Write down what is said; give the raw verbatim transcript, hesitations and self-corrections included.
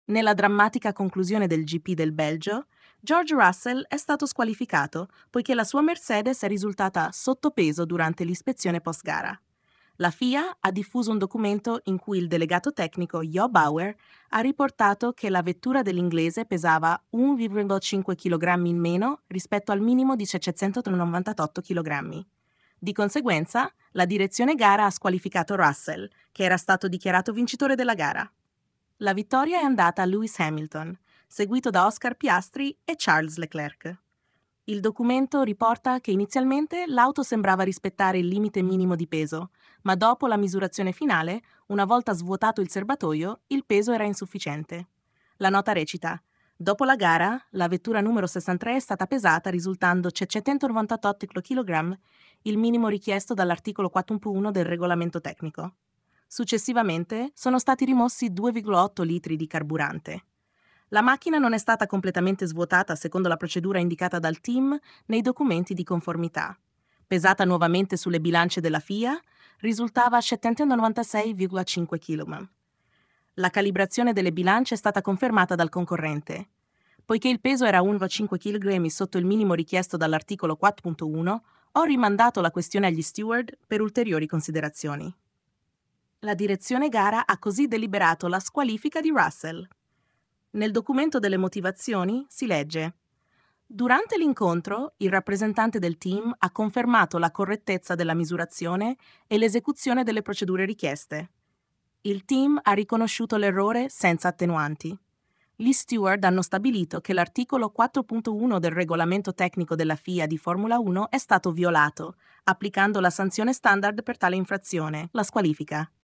Nella drammatica conclusione del G P del Belgio, George Russell è stato squalificato poiché la sua Mercedes è risultata sottopeso durante l'ispezione post-gara. La F I A ha diffuso un documento in cui il delegato tecnico Jo Bauer ha riportato che la vettura dell'inglese pesava uno virgola cinque chilogrammi in meno rispetto al minimo di settecentonovantotto chilogrammi. Di conseguenza, la direzione gara ha squalificato Russell, che era stato dichiarato vincitore della gara. La vittoria è andata a Lewis Hamilton, seguito da Oscar Piastri e Charles Leclerc. Il documento riporta che inizialmente l'auto sembrava rispettare il limite minimo di peso, ma dopo la misurazione finale, una volta svuotato il serbatoio, il peso era insufficiente. La nota recita: dopo la gara, la vettura numero sessantatré è stata pesata risultando settecentonovantotto chilogrammi, il minimo richiesto dall'articolo quattro punto uno del regolamento tecnico. Successivamente sono stati rimossi due virgola otto litri di carburante. La macchina non è stata completamente svuotata secondo la procedura indicata dal team nei documenti di conformità. Pesata nuovamente sulle bilance della F I A, risultava settecentonovantasei virgola cinque chilogrammi. La calibrazione delle bilance è stata confermata dal concorrente. Poiché il peso era uno virgola cinque chilogrammi sotto il minimo richiesto dall'articolo quattro punto uno, ho rimandato la questione agli steward per ulteriori considerazioni. La direzione gara ha così deliberato la squalifica di Russell. Nel documento delle motivazioni si legge: durante l'incontro, il rappresentante del team ha confermato la correttezza della misurazione e l'esecuzione delle procedure richieste. Il team ha riconosciuto l'errore senza attenuanti. Gli steward hanno stabilito che l'articolo quattro punto uno del regolamento tecnico della F I A di Formula uno è stato violato, applicando la sanzione standard per tale infrazione, la squalifica.